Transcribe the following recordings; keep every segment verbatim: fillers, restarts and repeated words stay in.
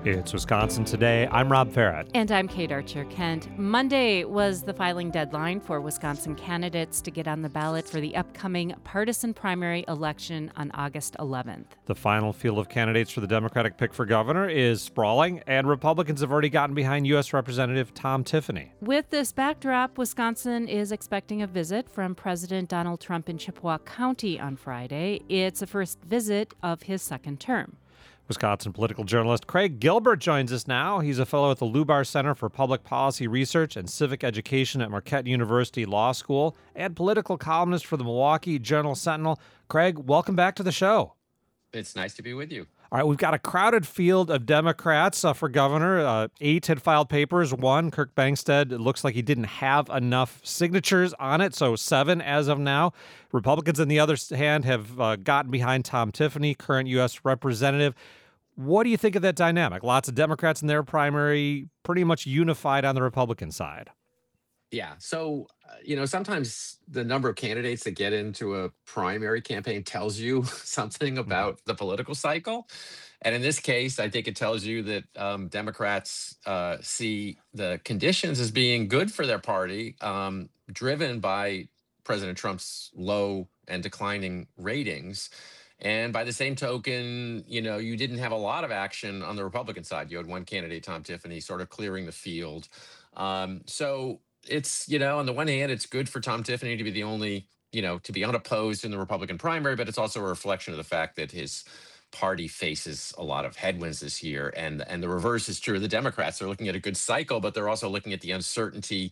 It's Wisconsin Today. I'm Rob Farrett. And I'm Kate Archer-Kent. Monday was the filing deadline for Wisconsin candidates to get on the ballot for the upcoming partisan primary election on August eleventh. The final field of candidates for the Democratic pick for governor is sprawling, and Republicans have already gotten behind U S. Representative Tom Tiffany. With this backdrop, Wisconsin is expecting a visit from President Donald Trump in Chippewa County on Friday. It's the first visit of his second term. Wisconsin political journalist Craig Gilbert joins us now. He's a fellow at the Lubar Center for Public Policy Research and Civic Education at Marquette University Law School and political columnist for the Milwaukee Journal-Sentinel. Craig, welcome back to the show. It's nice to be with you. All right, we've got a crowded field of Democrats uh, for governor. Uh, eight had filed papers. One, Kirk Bangstad, it looks like he didn't have enough signatures on it, so seven as of now. Republicans, on the other hand, have uh, gotten behind Tom Tiffany, current U S representative. What do you think of that dynamic? Lots of Democrats in their primary, pretty much unified on the Republican side. Yeah. So, uh, you know, sometimes the number of candidates that get into a primary campaign tells you something about the political cycle. And in this case, I think it tells you that um, Democrats uh, see the conditions as being good for their party, um, driven by President Trump's low and declining ratings. And by the same token, you know, you didn't have a lot of action on the Republican side. You had one candidate, Tom Tiffany, sort of clearing the field. Um, so it's, you know, on the one hand, it's good for Tom Tiffany to be the only, you know, to be unopposed in the Republican primary, but it's also a reflection of the fact that his party faces a lot of headwinds this year. And, and the reverse is true. The Democrats are looking at a good cycle, but they're also looking at the uncertainty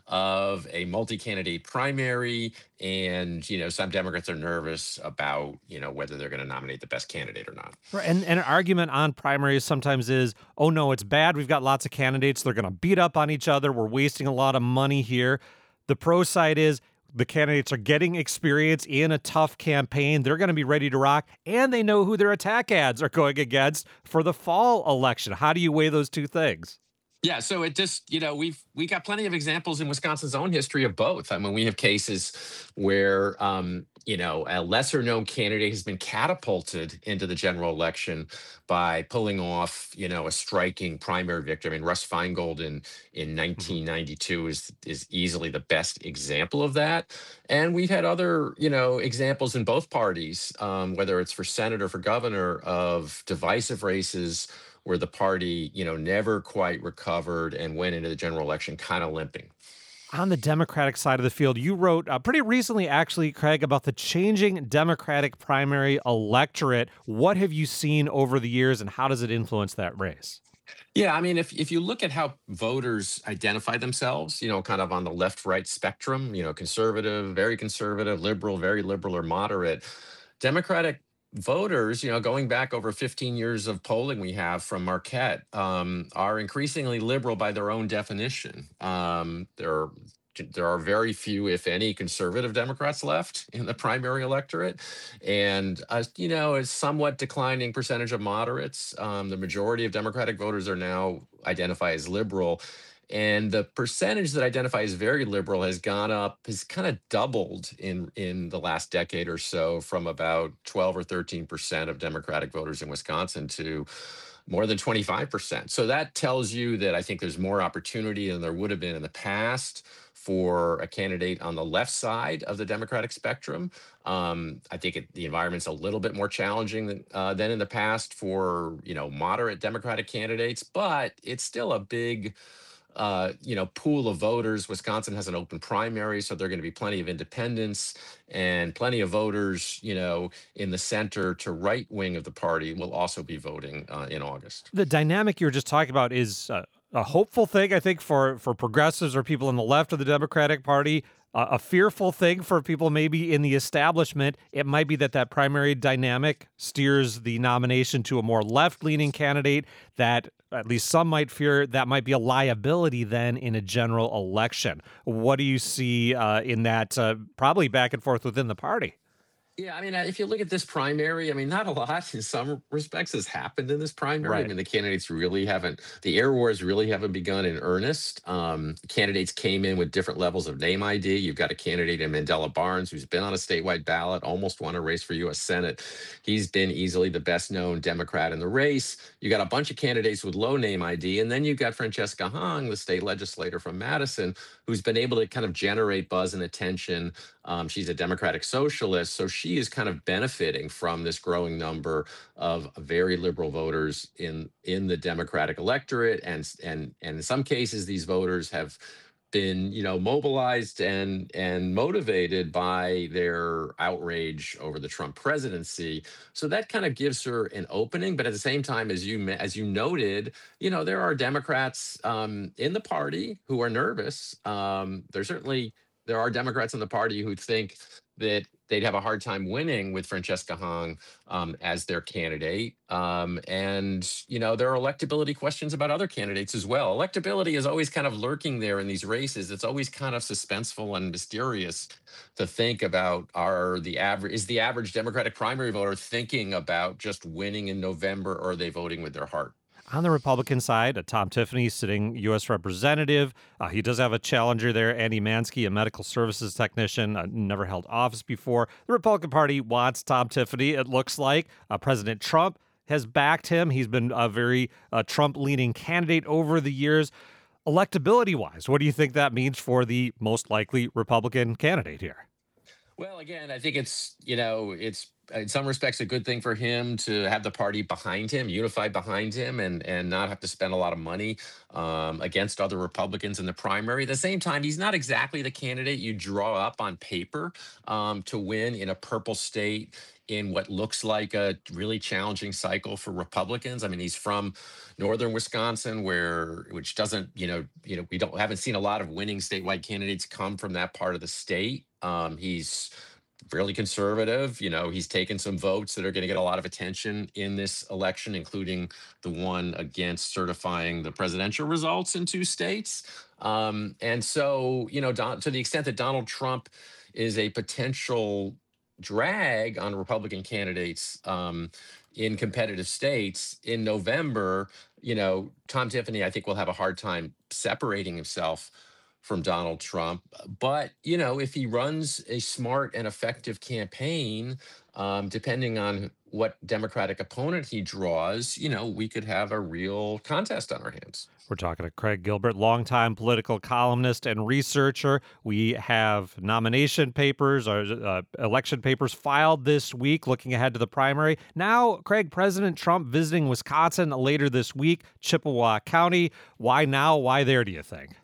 of a multi-candidate primary. And, you know, some Democrats are nervous about, you know, whether they're going to nominate the best candidate or not. Right. And, and an argument on primaries sometimes is, oh, no, it's bad. We've got lots of candidates. They're going to beat up on each other. We're wasting a lot of money here. The pro side is, the candidates are getting experience in a tough campaign. They're going to be ready to rock, and they know who their attack ads are going against for the fall election. How do you weigh those two things? Yeah, so it just, you know, we've we got plenty of examples in Wisconsin's own history of both. I mean, we have cases where, um, you know, a lesser known candidate has been catapulted into the general election by pulling off, you know, a striking primary victory. I mean, Russ Feingold in, in nineteen ninety-two is, is easily the best example of that. And we've had other, you know, examples in both parties, um, whether it's for Senate or for governor, of divisive races where the party, you know, never quite recovered and went into the general election kind of limping. On the Democratic side of the field, you wrote uh, pretty recently, actually, Craig, about the changing Democratic primary electorate. What have you seen over the years, and how does it influence that race? Yeah, I mean, if if you look at how voters identify themselves, you know, kind of on the left-right spectrum, you know, conservative, very conservative, liberal, very liberal, or moderate, Democratic voters, you know, going back over fifteen years of polling we have from Marquette, um, are increasingly liberal by their own definition. Um, there are there are very few, if any, conservative Democrats left in the primary electorate, and uh, you know, a somewhat declining percentage of moderates. Um, the majority of Democratic voters are now identify as liberal. And the percentage that identify as very liberal has gone up, has kind of doubled in, in the last decade or so, from about twelve or thirteen percent of Democratic voters in Wisconsin to more than twenty-five percent. So that tells you that I think there's more opportunity than there would have been in the past for a candidate on the left side of the Democratic spectrum. Um, I think it, the environment's a little bit more challenging than, uh, than in the past for, you know, moderate Democratic candidates, but it's still a big Uh, you know, pool of voters. Wisconsin has an open primary, so there are going to be plenty of independents and plenty of voters, you know, in the center to right wing of the party will also be voting uh, in August. The dynamic you were just talking about is uh, a hopeful thing, I think, for, for progressives or people on the left of the Democratic Party. Uh, a fearful thing for people maybe in the establishment. It might be that that primary dynamic steers the nomination to a more left-leaning candidate that at least some might fear that might be a liability then in a general election. What do you see uh, in that uh, probably back and forth within the party? Yeah, I mean, uh, if you look at this primary, I mean, not a lot in some respects has happened in this primary. I Right. mean, the candidates really haven't, the air wars really haven't begun in earnest. Um, candidates came in with different levels of name I D. You've got a candidate in Mandela Barnes who's been on a statewide ballot, almost won a race for U S. Senate. He's been easily the best known Democrat in the race. You got a bunch of candidates with low name I D. And then you've got Francesca Hong, the state legislator from Madison, who's been able to kind of generate buzz and attention. Um, she's a democratic socialist, so she is kind of benefiting from this growing number of very liberal voters in in the Democratic electorate, and and and in some cases, these voters have been, you know, mobilized and and motivated by their outrage over the Trump presidency. So that kind of gives her an opening. But at the same time, as you me- as you noted, you know, there are Democrats um, in the party who are nervous. Um, there's certainly there are Democrats in the party who think that they'd have a hard time winning with Francesca Hong um, as their candidate. Um, and, you know, there are electability questions about other candidates as well. Electability is always kind of lurking there in these races. It's always kind of suspenseful and mysterious to think about, are the average, is the average Democratic primary voter thinking about just winning in November, or are they voting with their heart? On the Republican side, uh, Tom Tiffany, sitting U S representative. Uh, he does have a challenger there, Andy Mansky, a medical services technician, uh, never held office before. The Republican Party wants Tom Tiffany, it looks like. Uh, President Trump has backed him. He's been a very uh, Trump leaning candidate over the years. Electability wise, what do you think that means for the most likely Republican candidate here? Well, again, I think it's, you know, it's in some respects a good thing for him to have the party behind him, unified behind him, and and not have to spend a lot of money um, against other Republicans in the primary. At the same time, he's not exactly the candidate you draw up on paper um, to win in a purple state in what looks like a really challenging cycle for Republicans. I mean, he's from northern Wisconsin, where which doesn't, you know, you know, we don't haven't seen a lot of winning statewide candidates come from that part of the state. Um, he's fairly conservative. You know, he's taken some votes that are going to get a lot of attention in this election, including the one against certifying the presidential results in two states. Um, and so, you know, Don, to the extent that Donald Trump is a potential drag on Republican candidates um, in competitive states in November, you know, Tom Tiffany, I think, will have a hard time separating himself from Donald Trump. But, you know, if he runs a smart and effective campaign, um, depending on what Democratic opponent he draws, you know, we could have a real contest on our hands. We're talking to Craig Gilbert, longtime political columnist and researcher. We have nomination papers or uh, election papers filed this week, looking ahead to the primary. Now, Craig, President Trump visiting Wisconsin later this week, Chippewa County. Why now? Why there, do you think?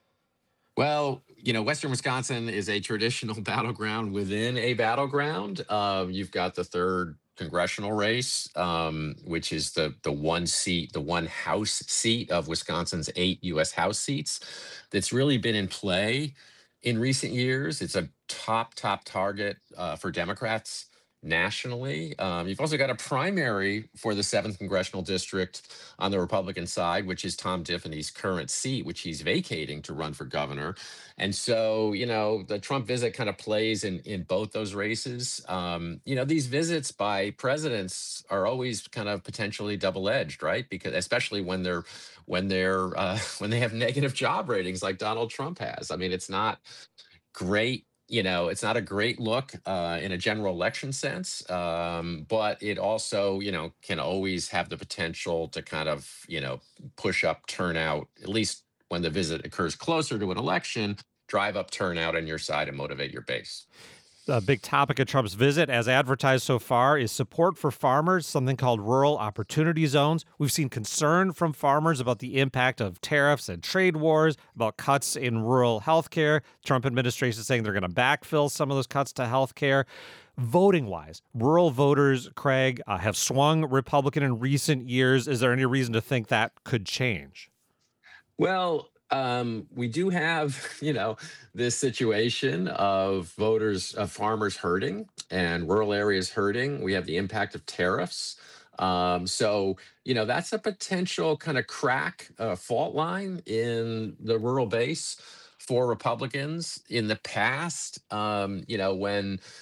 Well, you know, Western Wisconsin is a traditional battleground within a battleground. Uh, you've got the third congressional race, um, which is the the one seat, the one House seat of Wisconsin's eight U S. House seats. That's really been in play in recent years. It's a top top target uh, for Democrats nationally. Um, you've also got a primary for the seventh congressional district on the Republican side, which is Tom Tiffany's current seat, which he's vacating to run for governor. And so, you know, the Trump visit kind of plays in in both those races. Um, you know, these visits by presidents are always kind of potentially double-edged, right? Because especially when they're when they're uh, when they have negative job ratings like Donald Trump has. I mean, it's not great. You know, it's not a great look uh, in a general election sense, um, but it also, you know, can always have the potential to kind of, you know, push up turnout, at least when the visit occurs closer to an election, drive up turnout on your side and motivate your base. A big topic of Trump's visit, as advertised so far, is support for farmers, something called rural opportunity zones. We've seen concern from farmers about the impact of tariffs and trade wars, about cuts in rural health care. Trump administration is saying they're going to backfill some of those cuts to health care. Voting wise, rural voters, Craig, uh, have swung Republican in recent years. Is there any reason to think that could change? Well, um, we do have, you know, this situation of voters, of farmers hurting and rural areas hurting. We have the impact of tariffs. Um, so, you know, that's a potential kind of crack, uh, fault line in the rural base for Republicans in the past. Um, you know, when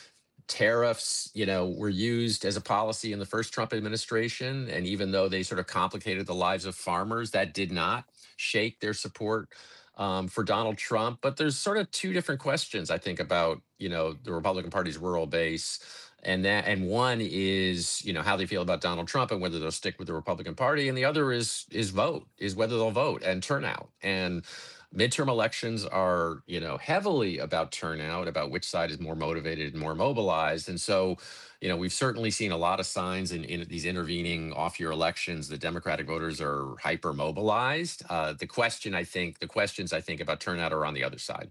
tariffs, you know, were used as a policy in the first Trump administration. And even though they sort of complicated the lives of farmers, that did not shake their support um, for Donald Trump. But there's sort of two different questions, I think, about, you know, the Republican Party's rural base. And that, and one is, you know, how they feel about Donald Trump and whether they'll stick with the Republican Party. And the other is, is vote, is whether they'll vote and turnout. And midterm elections are, you know, heavily about turnout, about which side is more motivated and more mobilized. And so, you know, we've certainly seen a lot of signs in, in these intervening off-year elections that Democratic voters are hyper mobilized. Uh, the question, I think, the questions I think about turnout are on the other side.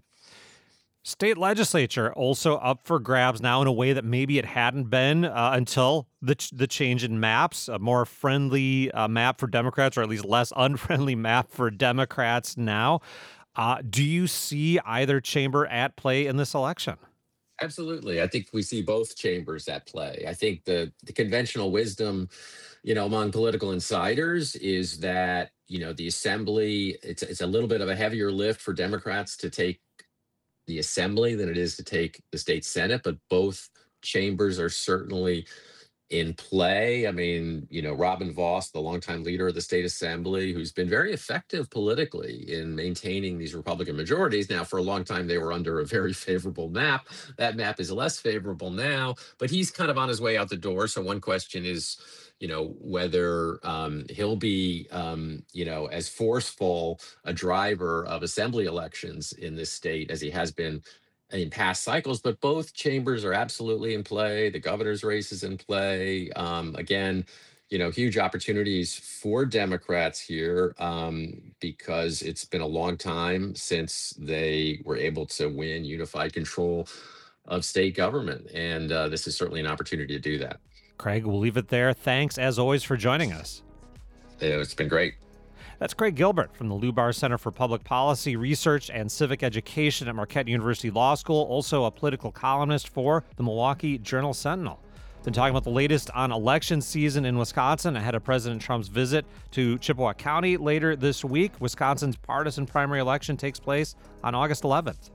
State legislature also up for grabs now in a way that maybe it hadn't been uh, until the ch- the change in maps, a more friendly uh, map for Democrats, or at least less unfriendly map for Democrats now. Uh, do you see either chamber at play in this election? Absolutely. I think we see both chambers at play. I think the, the conventional wisdom, you know, among political insiders is that, you know, the assembly, it's, it's a little bit of a heavier lift for Democrats to take the assembly than it is to take the state Senate, but both chambers are certainly in play. I mean, you know, Robin Vos, the longtime leader of the state assembly, who's been very effective politically in maintaining these Republican majorities. Now, for a long time, they were under a very favorable map. That map is less favorable now, but he's kind of on his way out the door. So one question is, you know, whether um, he'll be, um, you know, as forceful a driver of assembly elections in this state as he has been in past cycles. But both chambers are absolutely in play. The governor's race is in play. Um, again, you know, huge opportunities for Democrats here um, because it's been a long time since they were able to win unified control of state government. And uh, this is certainly an opportunity to do that. Craig, we'll leave it there. Thanks, as always, for joining us. It's been great. That's Craig Gilbert from the Lubar Center for Public Policy Research and Civic Education at Marquette University Law School, also a political columnist for the Milwaukee Journal-Sentinel. Been talking about the latest on election season in Wisconsin ahead of President Trump's visit to Chippewa County later this week. Wisconsin's partisan primary election takes place on August eleventh.